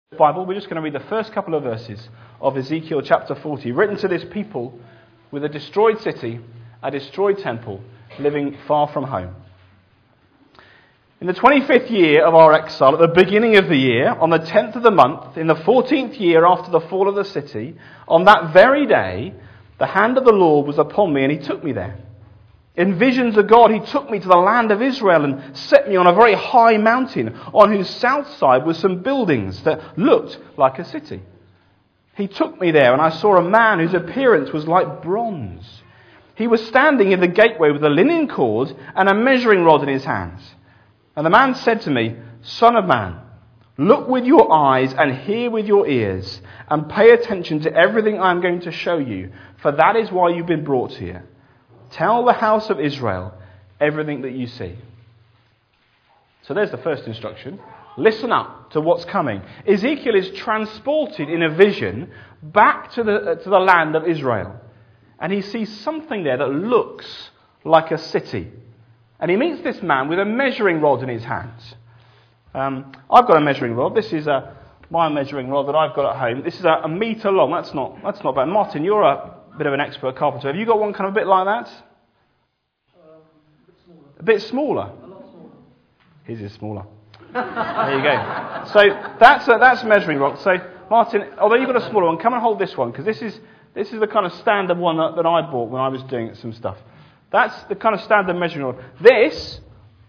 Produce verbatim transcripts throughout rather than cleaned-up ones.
Bible, we're just going to read the first couple of verses of Ezekiel chapter forty, written to this people with a destroyed city, a destroyed temple, living far from home. In the twenty-fifth year of our exile, at the beginning of the year, on the tenth of the month, in the fourteenth year after the fall of the city, on that very day, the hand of the Lord was upon me, and he took me there. In visions of God, he took me to the land of Israel and set me on a very high mountain, on whose south side were some buildings that looked like a city. He took me there, and I saw a man whose appearance was like bronze. He was standing in the gateway with a linen cord and a measuring rod in his hands. And the man said to me, "Son of man, look with your eyes and hear with your ears, and pay attention to everything I am going to show you, for that is why you've been brought here. Tell the house of Israel everything that you see." So there's the first instruction. Listen up to what's coming. Ezekiel is transported in a vision back to the, uh, to the land of Israel. And he sees something there that looks like a city. And he meets this man with a measuring rod in his hands. Um, I've got a measuring rod. This is a, my measuring rod that I've got at home. This is a, a metre long. That's not, that's not bad. Martin, you're a bit of an expert carpenter. Have you got one kind of a bit like that? Um, a bit smaller. A lot smaller. His is smaller. There you go. So that's a, that's a measuring rod. So Martin, although you've got a smaller one, come and hold this one, because this is this is the kind of standard one that, that I bought when I was doing some stuff. That's the kind of standard measuring rod. This,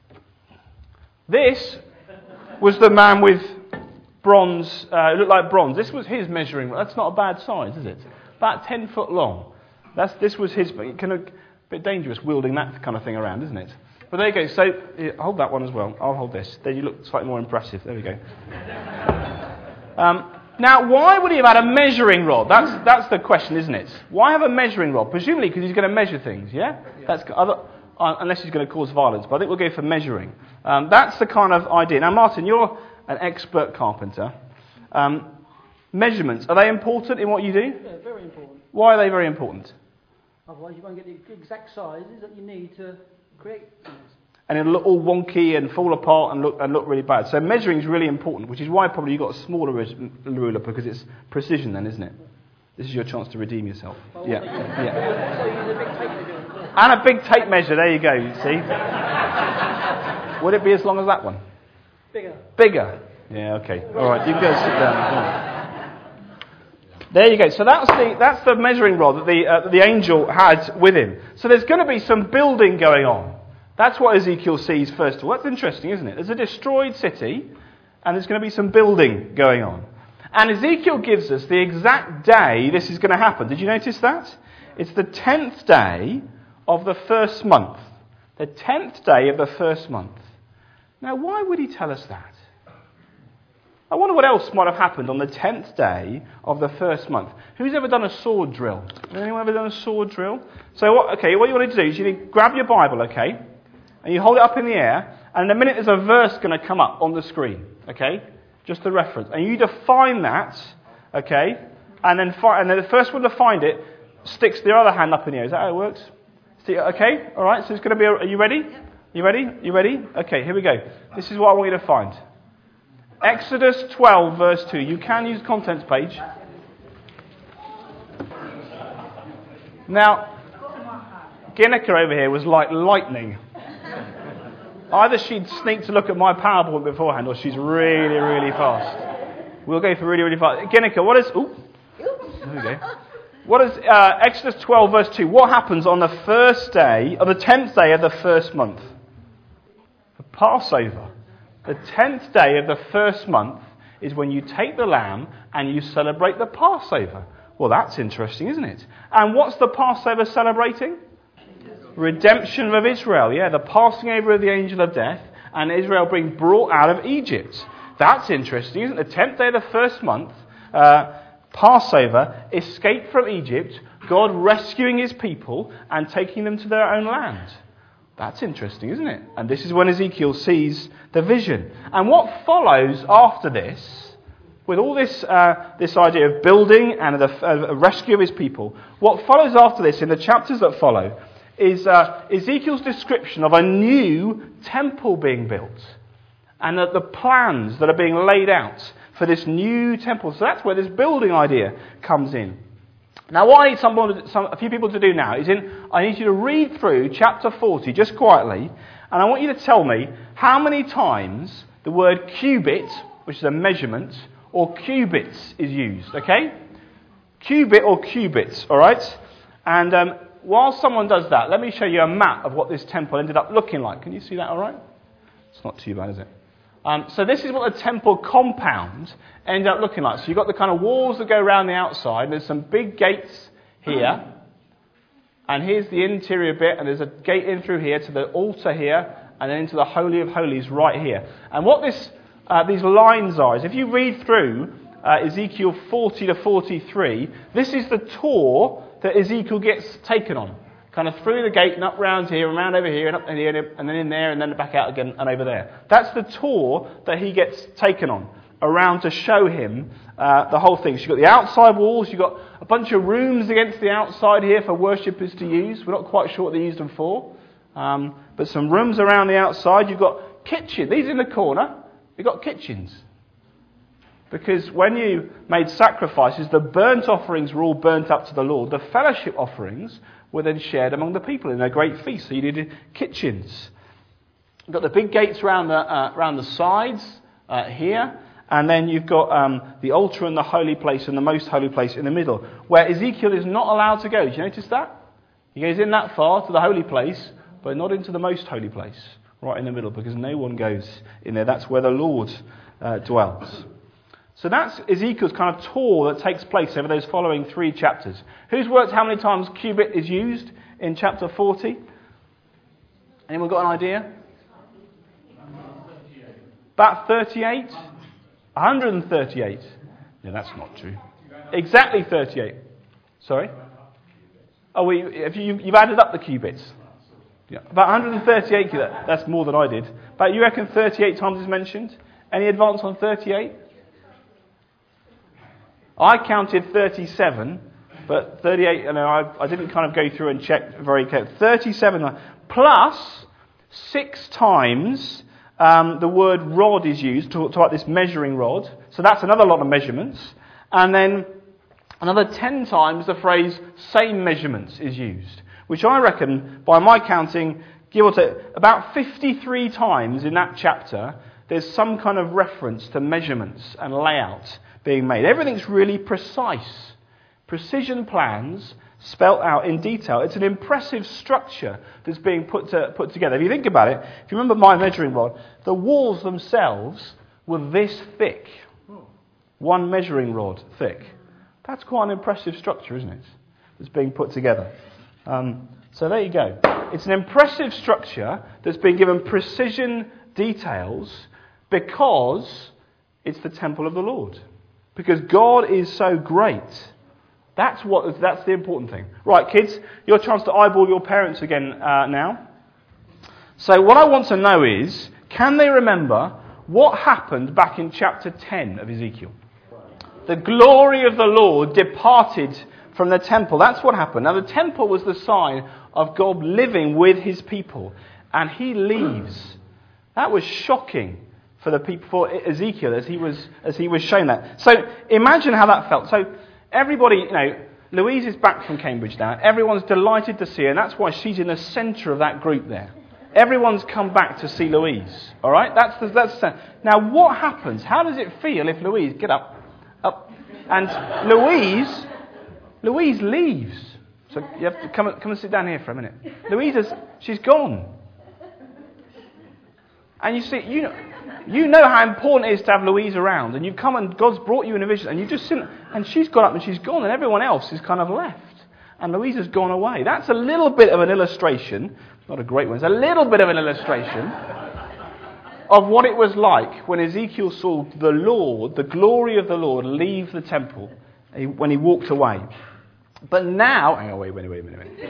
this was the man with bronze. Uh, it looked like bronze. This was his measuring rod. That's not a bad size, is it? About ten foot long. That's this was his. Kind of a bit dangerous wielding that kind of thing around, isn't it? But there you go. So yeah, hold that one as well. I'll hold this. Then you look slightly more impressive. There we go. Um, now, why would he have had a measuring rod? That's that's the question, isn't it? Why have a measuring rod? Presumably because he's going to measure things. Yeah. yeah. That's other, uh, unless he's going to cause violence. But I think we'll go for measuring. Um, that's the kind of idea. Now, Martin, you're an expert carpenter. Um, measurements, are they important in what you do? Yeah, very important. Why are they very important? Otherwise you won't get the exact sizes that you need to create things. And it'll look all wonky and fall apart and look and look really bad. So measuring is really important, which is why probably you've got a smaller ruler, because it's precision then, isn't it? This is your chance to redeem yourself. Well, yeah. Also yeah. So you use a big tape measure. And a big tape measure, there you go, you see. Would it be as long as that one? Bigger. Bigger? Yeah, okay. All right, you can go sit down. There you go. So that's the that's the measuring rod that the uh, the angel had with him. So there's going to be some building going on. That's what Ezekiel sees first of all. That's interesting, isn't it? There's a destroyed city, and there's going to be some building going on. And Ezekiel gives us the exact day this is going to happen. Did you notice that? It's the tenth day of the first month. The tenth day of the first month. Now, why would he tell us that? I wonder what else might have happened on the tenth day of the first month. Who's ever done a sword drill? Has anyone ever done a sword drill? So, what, okay, what you want to do is you need to grab your Bible, okay, and you hold it up in the air, and in a minute there's a verse going to come up on the screen, okay, just a reference. And you define that, okay, and then, fi- and then the first one to find it sticks their other hand up in the air. Is that how it works? Okay, all right, so it's going to be, a, are you ready? You ready? You ready? Okay, here we go. This is what I want you to find. Exodus twelve, verse two. You can use the contents page. Now, Ginnika over here was like lightning. Either she'd sneaked to look at my PowerPoint beforehand, or she's really, really fast. We'll go for really, really fast. Ginnika, what is... Ooh, there we go. What is uh, Exodus twelve, verse two? What happens on the first day, or the tenth day of the first month? The Passover. The tenth day of the first month is when you take the lamb and you celebrate the Passover. Well, that's interesting, isn't it? And what's the Passover celebrating? Redemption of Israel. Yeah, the passing over of the angel of death and Israel being brought out of Egypt. That's interesting, isn't it? The tenth day of the first month, uh, Passover, escape from Egypt, God rescuing his people and taking them to their own land. That's interesting, isn't it? And this is when Ezekiel sees the vision. And what follows after this, with all this uh, this idea of building and the uh, rescue of his people, what follows after this in the chapters that follow is uh, Ezekiel's description of a new temple being built. and the, the plans that are being laid out for this new temple. So that's where this building idea comes in. Now what I need someone, some, a few people to do now is in, I need you to read through chapter forty just quietly, and I want you to tell me how many times the word cubit, which is a measurement, or cubits is used, okay? Cubit or cubits, all right? And um, while someone does that, let me show you a map of what this temple ended up looking like. Can you see that all right? It's not too bad, is it? Um, so this is what the temple compound ended up looking like. So you've got the kind of walls that go around the outside. There's some big gates here. And here's the interior bit. And there's a gate in through here to the altar here. And then into the Holy of Holies right here. And what this uh, these lines are is if you read through uh, Ezekiel forty to forty-three, this is the tour that Ezekiel gets taken on. Kind of through the gate and up round here and round over here and up and here and then in there and then back out again and over there. That's the tour that he gets taken on around to show him uh, the whole thing. So you've got the outside walls, you've got a bunch of rooms against the outside here for worshippers to use. We're not quite sure what they used them for. Um, but some rooms around the outside. You've got kitchen. These in the corner, you've got kitchens. Because when you made sacrifices, the burnt offerings were all burnt up to the Lord. The fellowship offerings were then shared among the people in a great feast. So you needed kitchens. You've got the big gates around the, uh, around the sides uh, here. And then you've got um, the altar and the holy place and the most holy place in the middle, where Ezekiel is not allowed to go. Do you notice that? He goes in that far to the holy place, but not into the most holy place, right in the middle, because no one goes in there. That's where the Lord uh, dwells. So that's Ezekiel's kind of tour that takes place over those following three chapters. Who's worked how many times cubit is used in chapter forty? Anyone got an idea? About thirty-eight? one hundred thirty-eight. No, that's not true. Exactly thirty-eight. Sorry? Oh, well, if you, you've added up the cubits. Yeah. About one hundred thirty-eight. That's more than I did. But you reckon thirty-eight times is mentioned? Any advance on thirty-eight? I counted thirty-seven, but thirty-eight, you know, I, I didn't kind of go through and check very carefully. thirty-seven, plus six times um, the word rod is used to, to like this measuring rod. So that's another lot of measurements. And then another ten times the phrase same measurements is used, which I reckon, by my counting, give or take, about fifty-three times in that chapter, there's some kind of reference to measurements and layout being made. Everything's really precise. Precision plans spelt out in detail. It's an impressive structure that's being put to, put together. If you think about it, if you remember my measuring rod, the walls themselves were this thick. One measuring rod thick. That's quite an impressive structure, isn't it? That's being put together. Um, so there you go. It's an impressive structure that's been given precision details because it's the temple of the Lord. Because God is so great. That's what. That's the important thing. Right, kids, your chance to eyeball your parents again uh, now. So what I want to know is, can they remember what happened back in chapter ten of Ezekiel? The glory of the Lord departed from the temple. That's what happened. Now the temple was the sign of God living with his people. And he leaves. That was shocking for the people, for Ezekiel, as he was as he was shown that. So imagine how that felt. So everybody, you know, Louise is back from Cambridge now. Everyone's delighted to see her, and that's why she's in the centre of that group there. Everyone's come back to see Louise. All right, that's the, that's the, now what happens? How does it feel if Louise get up, up, and Louise, Louise leaves? So you have to come and, come and sit down here for a minute. Louise is, she's gone, and you see, you know. You know how important it is to have Louise around, and you've come and God's brought you in a vision, and you've just seen, and she's got up and she's gone, and everyone else is kind of left, and Louise has gone away. That's a little bit of an illustration, not a great one, it's a little bit of an illustration of what it was like when Ezekiel saw the Lord, the glory of the Lord, leave the temple when he walked away. But now, hang on, wait, wait, wait, wait, wait.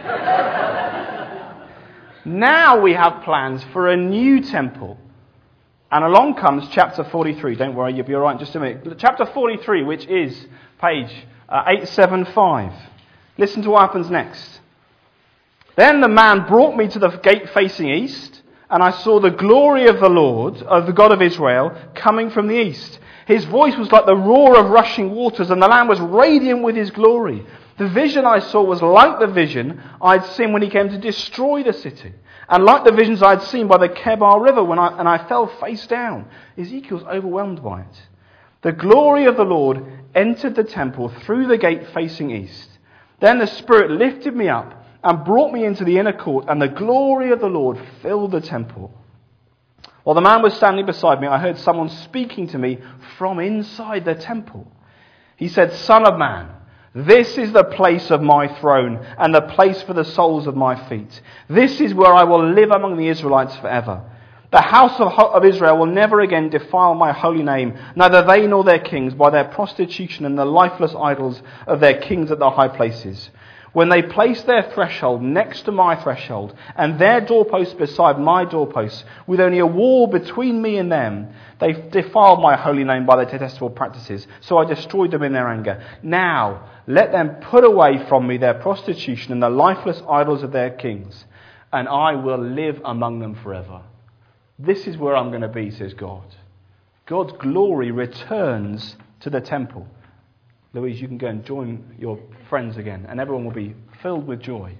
Now we have plans for a new temple. And along comes chapter forty-three. Don't worry, you'll be all right in just a minute. Chapter forty-three, which is page uh, eight seventy-five. Listen to what happens next. Then the man brought me to the gate facing east, and I saw the glory of the Lord, of the God of Israel, coming from the east. His voice was like the roar of rushing waters, and the Lamb was radiant with his glory. The vision I saw was like the vision I'd seen when he came to destroy the city, and like the visions I'd seen by the Kebar River, when I, and I fell face down. Ezekiel's overwhelmed by it. The glory of the Lord entered the temple through the gate facing east. Then the Spirit lifted me up and brought me into the inner court, and the glory of the Lord filled the temple. While the man was standing beside me, I heard someone speaking to me from inside the temple. He said, "Son of man, this is the place of my throne and the place for the soles of my feet. This is where I will live among the Israelites forever. The house of, of Israel will never again defile my holy name, neither they nor their kings, by their prostitution and the lifeless idols of their kings at the high places. When they place their threshold next to my threshold, and their doorposts beside my doorposts, with only a wall between me and them, they defiled my holy name by their detestable practices, so I destroyed them in their anger. Now let them put away from me their prostitution and the lifeless idols of their kings, and I will live among them forever." This is where I'm going to be, says God. God's glory returns to the temple. Louise, you can go and join your friends again, and everyone will be filled with joy.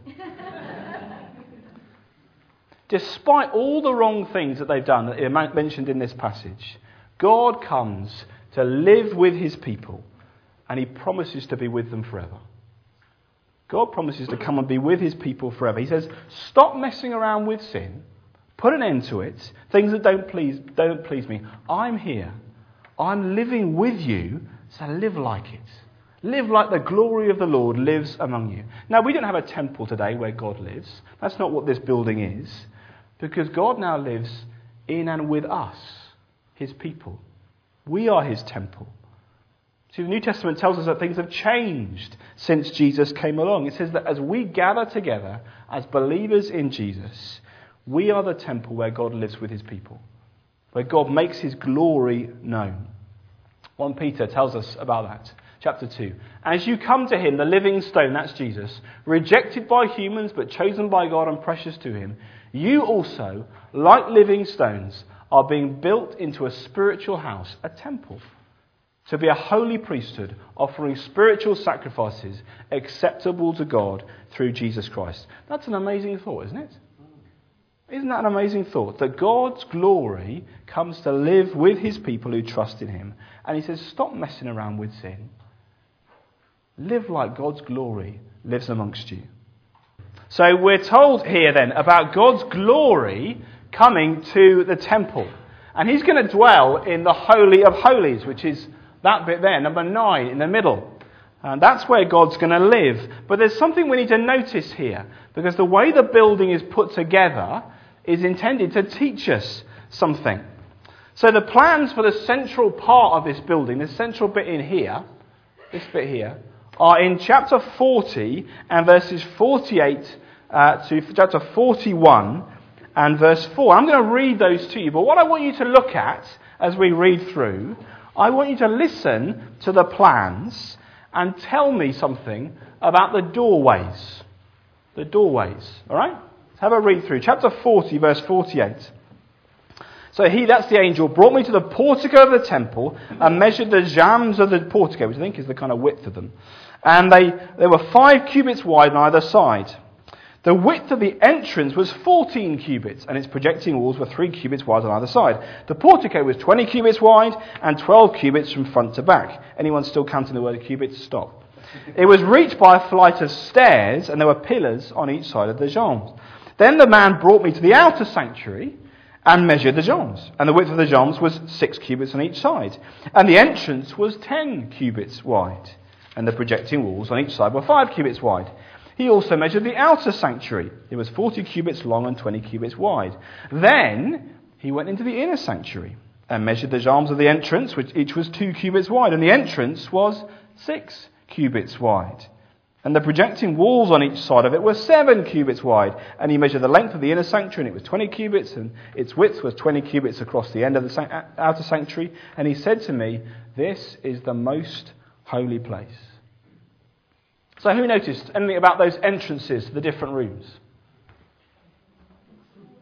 Despite all the wrong things that they've done that are mentioned in this passage, God comes to live with his people, and he promises to be with them forever. God promises to come and be with his people forever. He says, stop messing around with sin. Put an end to it. Things that don't please, don't please me. I'm here. I'm living with you, so live like it. Live like the glory of the Lord lives among you. Now, we don't have a temple today where God lives. That's not what this building is. Because God now lives in and with us, his people. We are his temple. See, the New Testament tells us that things have changed since Jesus came along. It says that as we gather together as believers in Jesus, we are the temple where God lives with his people, where God makes his glory known. First Peter tells us about that. Chapter two. As you come to him, the living stone, that's Jesus, rejected by humans but chosen by God and precious to him, you also, like living stones, are being built into a spiritual house, a temple, to be a holy priesthood, offering spiritual sacrifices acceptable to God through Jesus Christ. That's an amazing thought, isn't it? Isn't that an amazing thought? That God's glory comes to live with his people who trust in him. And he says, stop messing around with sin. Live like God's glory lives amongst you. So we're told here then about God's glory coming to the temple. And he's going to dwell in the Holy of Holies, which is that bit there, number nine in the middle. And that's where God's going to live. But there's something we need to notice here, because the way the building is put together is intended to teach us something. So the plans for the central part of this building, the central bit in here, this bit here, are in chapter forty and verses forty-eight uh, to chapter forty-one and verse four. I'm going to read those to you, but what I want you to look at as we read through, I want you to listen to the plans and tell me something about the doorways. The doorways, all right? Have a read through. Chapter forty, verse forty-eight. So he, that's the angel, brought me to the portico of the temple and measured the jambs of the portico, which I think is the kind of width of them. And they, they were five cubits wide on either side. The width of the entrance was fourteen cubits, and its projecting walls were three cubits wide on either side. The portico was twenty cubits wide and twelve cubits from front to back. Anyone still counting the word cubits? Stop. It was reached by a flight of stairs, and there were pillars on each side of the jambs. Then the man brought me to the outer sanctuary and measured the jambs. And the width of the jambs was six cubits on each side. And the entrance was ten cubits wide. And the projecting walls on each side were five cubits wide. He also measured the outer sanctuary. It was forty cubits long and twenty cubits wide. Then he went into the inner sanctuary and measured the jambs of the entrance, which each was two cubits wide. And the entrance was six cubits wide. And the projecting walls on each side of it were seven cubits wide. And he measured the length of the inner sanctuary, and it was twenty cubits, and its width was twenty cubits across the end of the outer sanctuary. And he said to me, "This is the most holy place." So who noticed anything about those entrances to the different rooms?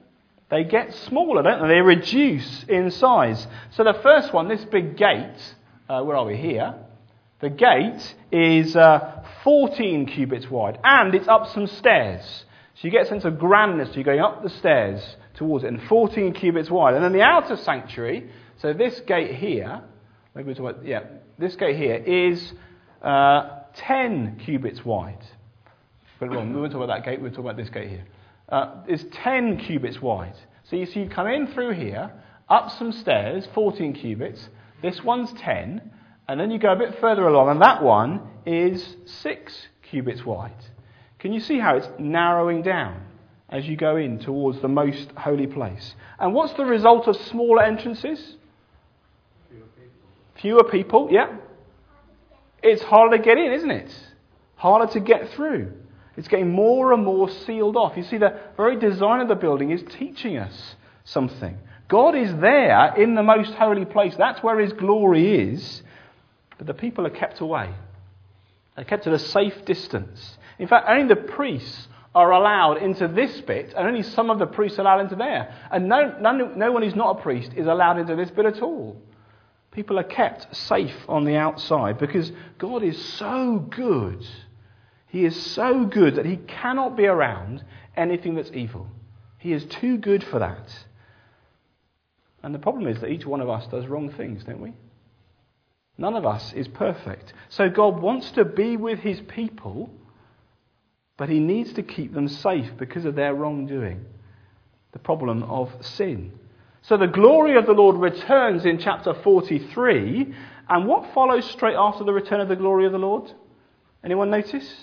They get smaller, don't they? They reduce in size. So the first one, this big gate, uh, where are we here? The gate is uh, fourteen cubits wide, and it's up some stairs. So you get a sense of grandness. You're going up the stairs towards it, and fourteen cubits wide. And then the outer sanctuary, so this gate here, maybe we'll talk about, yeah, this gate here is uh, ten cubits wide. But wrong, we won't talk about that gate, we'll talk about this gate here. Uh, is ten cubits wide. So you see, you come in through here, up some stairs, fourteen cubits. This one's ten, and then you go a bit further along, and that one is six cubits wide. Can you see how it's narrowing down as you go in towards the most holy place? And what's the result of smaller entrances? Fewer people. Fewer people, yeah. It's harder to get in, isn't it? Harder to get through. It's getting more and more sealed off. You see, the very design of the building is teaching us something. God is there in the most holy place. That's where his glory is. But the people are kept away. They're kept at a safe distance. In fact, only the priests are allowed into this bit, and only some of the priests are allowed into there. And no, none, no one who's not a priest is allowed into this bit at all. People are kept safe on the outside because God is so good. He is so good that he cannot be around anything that's evil. He is too good for that. And the problem is that each one of us does wrong things, don't we? None of us is perfect. So God wants to be with his people, but he needs to keep them safe because of their wrongdoing. The problem of sin. So the glory of the Lord returns in chapter forty-three. And what follows straight after the return of the glory of the Lord? Anyone notice?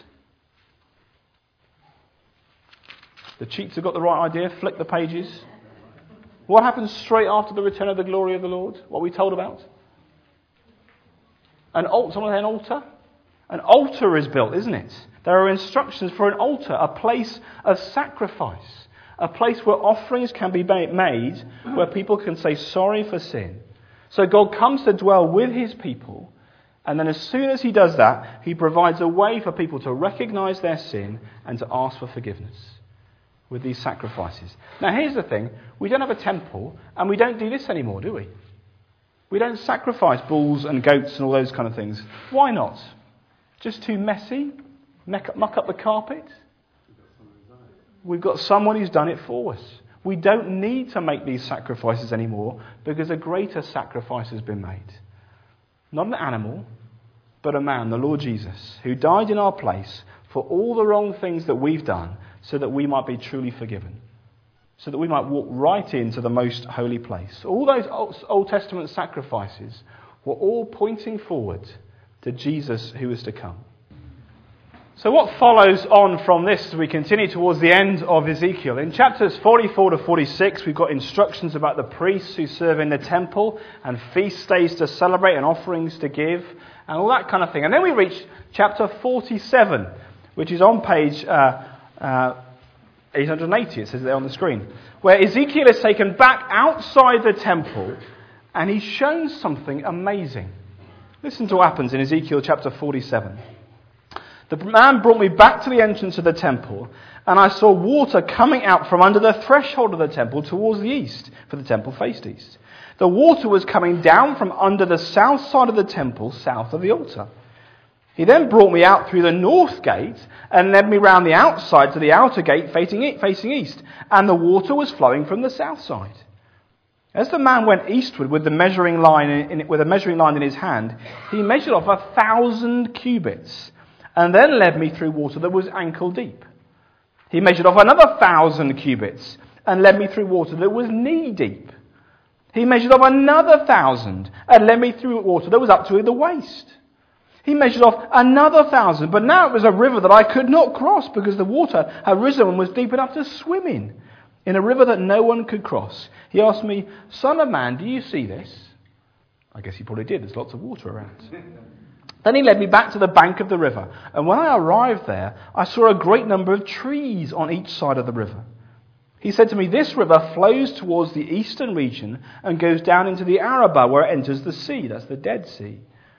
The cheats have got the right idea. Flick the pages. What happens straight after the return of the glory of the Lord? What are we told about? An altar. Someone say an altar? An altar is built, isn't it? There are instructions for an altar, a place of sacrifice, a place where offerings can be made, where people can say sorry for sin. So God comes to dwell with his people, and then as soon as he does that, he provides a way for people to recognize their sin and to ask for forgiveness with these sacrifices. Now here's the thing, we don't have a temple, and we don't do this anymore, do we? We don't sacrifice bulls and goats and all those kind of things. Why not? Just too messy? Muck up the carpet? We've got someone who's done it for us. We don't need to make these sacrifices anymore because a greater sacrifice has been made. Not an animal, but a man, the Lord Jesus, who died in our place for all the wrong things that we've done so that we might be truly forgiven. So that we might walk right into the most holy place. All those Old Testament sacrifices were all pointing forward to Jesus who is to come. So what follows on from this as we continue towards the end of Ezekiel? In chapters forty-four to forty-six, we've got instructions about the priests who serve in the temple and feast days to celebrate and offerings to give and all that kind of thing. And then we reach chapter forty-seven, which is on page uh, uh, eight hundred eighty, it says there on the screen, where Ezekiel is taken back outside the temple and he's shown something amazing. Listen to what happens in Ezekiel chapter forty-seven. The man brought me back to the entrance of the temple, and I saw water coming out from under the threshold of the temple towards the east, for the temple faced east. The water was coming down from under the south side of the temple, south of the altar. He then brought me out through the north gate and led me round the outside to the outer gate facing facing east, and the water was flowing from the south side. As the man went eastward with the measuring line in, with a measuring line in his hand, he measured off a thousand cubits, and then led me through water that was ankle deep. He measured off another thousand cubits, and led me through water that was knee deep. He measured off another thousand, and led me through water that was up to the waist. He measured off another thousand, but now it was a river that I could not cross because the water had risen and was deep enough to swim in, in a river that no one could cross. He asked me, "Son of man, do you see this?" I guess he probably did. There's lots of water around. Then he led me back to the bank of the river, and when I arrived there, I saw a great number of trees on each side of the river. He said to me, "This river flows towards the eastern region and goes down into the Arabah where it enters the sea." That's the Dead Sea.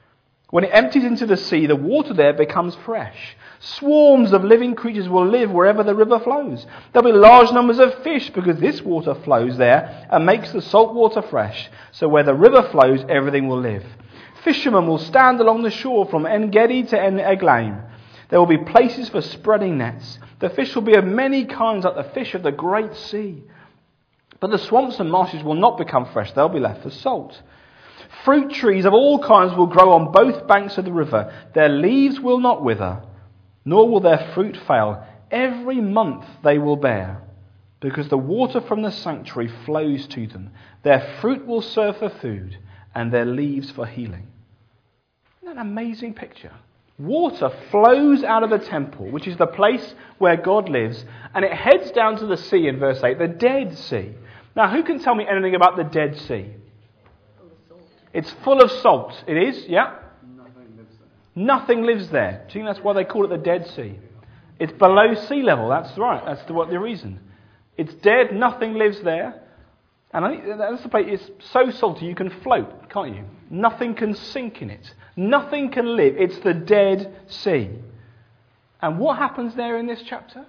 When it empties into the sea, the water there becomes fresh. Swarms of living creatures will live wherever the river flows. There'll be large numbers of fish because this water flows there and makes the salt water fresh. So where the river flows, everything will live. Fishermen will stand along the shore from En-Gedi to En-Eglaim. There will be places for spreading nets. The fish will be of many kinds, like the fish of the great sea. But the swamps and marshes will not become fresh. They'll be left for salt. Fruit trees of all kinds will grow on both banks of the river. Their leaves will not wither, nor will their fruit fail. Every month they will bear, because the water from the sanctuary flows to them. Their fruit will serve for food, and their leaves for healing. Isn't that an amazing picture? Water flows out of the temple, which is the place where God lives, and it heads down to the sea in verse eight, the Dead Sea. Now, who can tell me anything about the Dead Sea? It's full of salt. It is, yeah? Nothing lives there. Nothing lives there. Do you think that's why they call it the Dead Sea? It's below sea level. That's right. That's the, what the reason. It's dead. Nothing lives there. And I think that's the place. It's so salty you can float, can't you? Nothing can sink in it. Nothing can live. It's the Dead Sea. And what happens there in this chapter?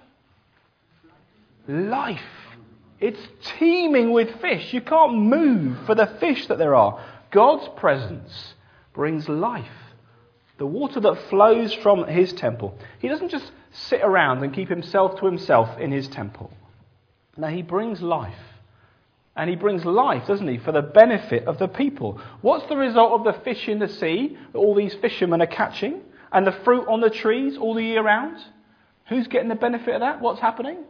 Life. It's teeming with fish. You can't move for the fish that there are. God's presence brings life. The water that flows from his temple. He doesn't just sit around and keep himself to himself in his temple. No, he brings life. And he brings life, doesn't he, for the benefit of the people. What's the result of the fish in the sea that all these fishermen are catching? And the fruit on the trees all the year round? Who's getting the benefit of that? What's happening?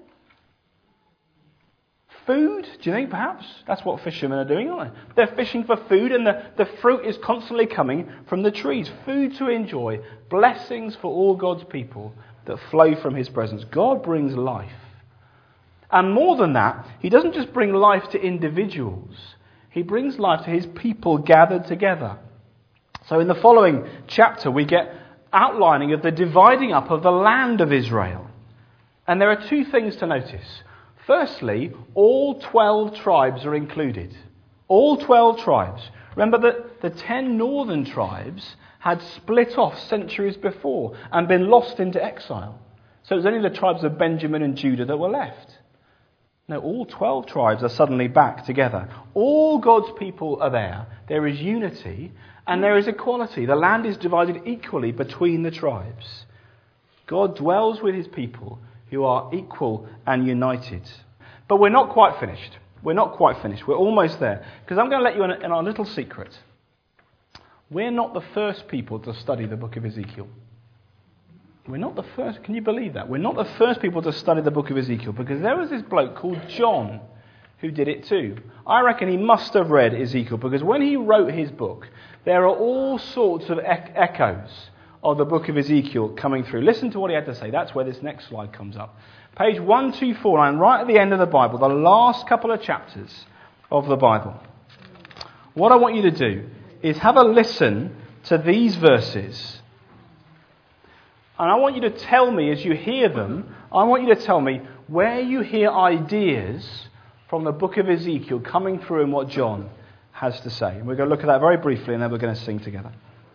Food, do you think perhaps? That's what fishermen are doing, aren't they? They're fishing for food, and the, the fruit is constantly coming from the trees. Food to enjoy, blessings for all God's people that flow from his presence. God brings life. And more than that, he doesn't just bring life to individuals. He brings life to his people gathered together. So in the following chapter, we get outlining of the dividing up of the land of Israel. And there are two things to notice. Firstly, all twelve tribes are included. All twelve tribes. Remember that the ten northern tribes had split off centuries before and been lost into exile. So it was only the tribes of Benjamin and Judah that were left. No, all twelve tribes are suddenly back together. All God's people are there. There is unity and there is equality. The land is divided equally between the tribes. God dwells with his people who are equal and united. But we're not quite finished. We're not quite finished. We're almost there. Because I'm going to let you in, a, in a little secret. We're not the first people to study the book of Ezekiel. We're not the first. Can you believe that? We're not the first people to study the book of Ezekiel, because there was this bloke called John who did it too. I reckon he must have read Ezekiel, because when he wrote his book, there are all sorts of e- echoes of the book of Ezekiel coming through. Listen to what he had to say. That's where this next slide comes up. Page one two four nine, right at the end of the Bible, the last couple of chapters of the Bible. What I want you to do is have a listen to these verses. And I want you to tell me as you hear them, I want you to tell me where you hear ideas from the book of Ezekiel coming through and what John has to say. And we're going to look at that very briefly and then we're going to sing together.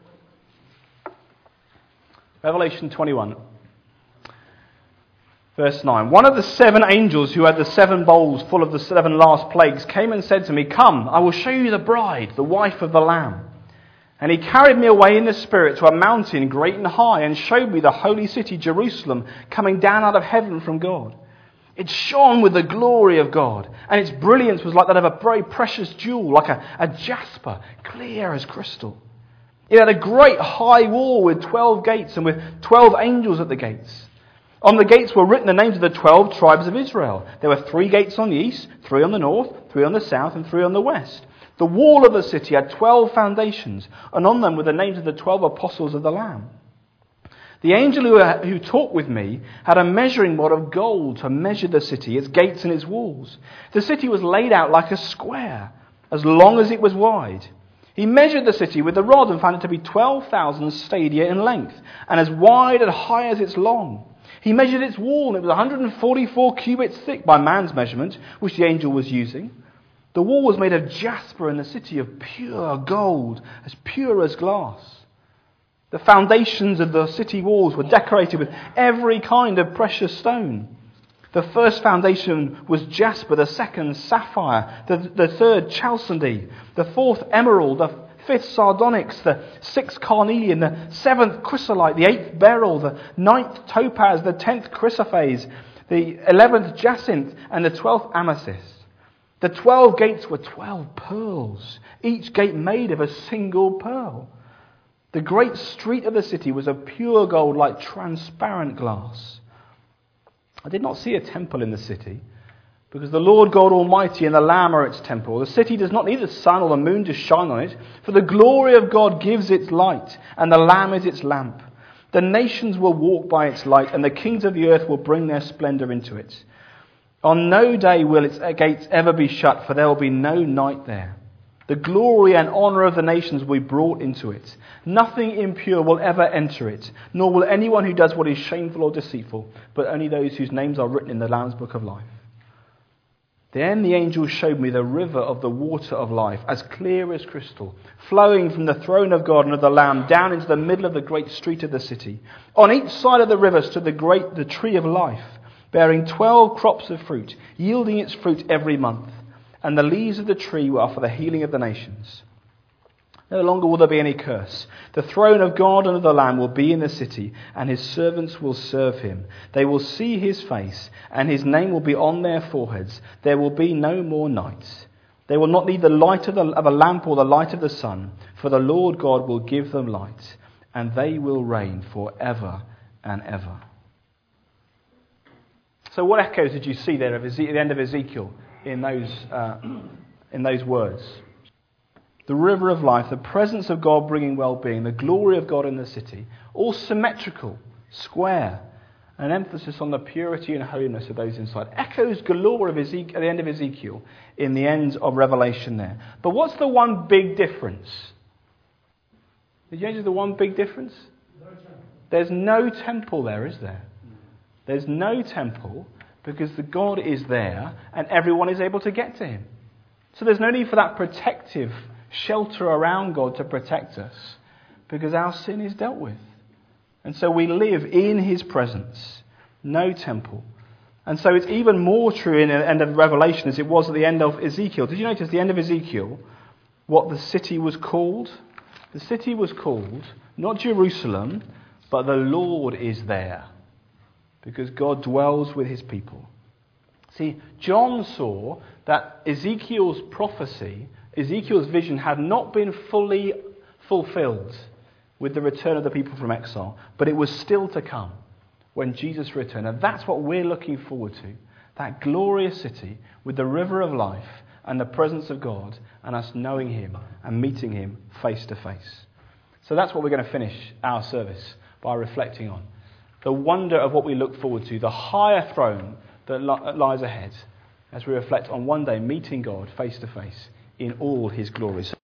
Revelation twenty-one, verse nine. One of the seven angels who had the seven bowls full of the seven last plagues came and said to me, "Come, I will show you the bride, the wife of the Lamb." And he carried me away in the Spirit to a mountain great and high, and showed me the holy city Jerusalem coming down out of heaven from God. It shone with the glory of God, and its brilliance was like that of a very precious jewel, like a, a jasper, clear as crystal. It had a great high wall with twelve gates, and with twelve angels at the gates. On the gates were written the names of the twelve tribes of Israel. There were three gates on the east, three on the north, three on the south, and three on the west. The wall of the city had twelve foundations, and on them were the names of the twelve apostles of the Lamb. The angel who, who talked with me had a measuring rod of gold to measure the city, its gates and its walls. The city was laid out like a square, as long as it was wide. He measured the city with the rod and found it to be twelve thousand stadia in length, and as wide and high as it's long. He measured its wall, and it was one hundred forty-four cubits thick by man's measurement, which the angel was using. The wall was made of jasper, and the city of pure gold, as pure as glass. The foundations of the city walls were decorated with every kind of precious stone. The first foundation was jasper, the second sapphire, the, the third chalcedony, the fourth emerald, the fifth sardonyx, the sixth carnelian, the seventh chrysolite, the eighth beryl, the ninth topaz, the tenth chrysoprase, the eleventh jacinth, and the twelfth amethyst. The twelve gates were twelve pearls, each gate made of a single pearl. The great street of the city was of pure gold like transparent glass. I did not see a temple in the city, because the Lord God Almighty and the Lamb are its temple. The city does not need the sun or the moon to shine on it, for the glory of God gives its light, and the Lamb is its lamp. The nations will walk by its light, and the kings of the earth will bring their splendour into it. On no day will its gates ever be shut, for there will be no night there. The glory and honour of the nations will be brought into it. Nothing impure will ever enter it, nor will anyone who does what is shameful or deceitful, but only those whose names are written in the Lamb's book of life. Then the angel showed me the river of the water of life, as clear as crystal, flowing from the throne of God and of the Lamb down into the middle of the great street of the city. On each side of the river stood the great the tree of life, bearing twelve crops of fruit, yielding its fruit every month. And the leaves of the tree are for the healing of the nations. No longer will there be any curse. The throne of God and of the Lamb will be in the city, and his servants will serve him. They will see his face, and his name will be on their foreheads. There will be no more night. They will not need the light of, the, of a lamp or the light of the sun, for the Lord God will give them light, and they will reign forever and ever. So what echoes did you see there at the end of Ezekiel in those, uh, in those words? The river of life, the presence of God bringing well-being, the glory of God in the city, all symmetrical, square, an emphasis on the purity and holiness of those inside. Echoes galore of Ezekiel, at the end of Ezekiel in the end of Revelation there. But what's the one big difference? Did you notice the one big difference? No temple. There's no temple there, is there? There's no temple because the God is there and everyone is able to get to him. So there's no need for that protective shelter around God to protect us because our sin is dealt with. And so we live in his presence. No temple. And so it's even more true in the end of Revelation as it was at the end of Ezekiel. Did you notice at the end of Ezekiel what the city was called? The city was called not Jerusalem, but the Lord is there. Because God dwells with his people. See, John saw that Ezekiel's prophecy, Ezekiel's vision had not been fully fulfilled with the return of the people from exile, but it was still to come when Jesus returned. And that's what we're looking forward to. That glorious city with the river of life and the presence of God and us knowing him and meeting him face to face. So that's what we're going to finish our service by reflecting on. The wonder of what we look forward to, the higher throne that li- lies ahead as we reflect on one day meeting God face to face in all his glory.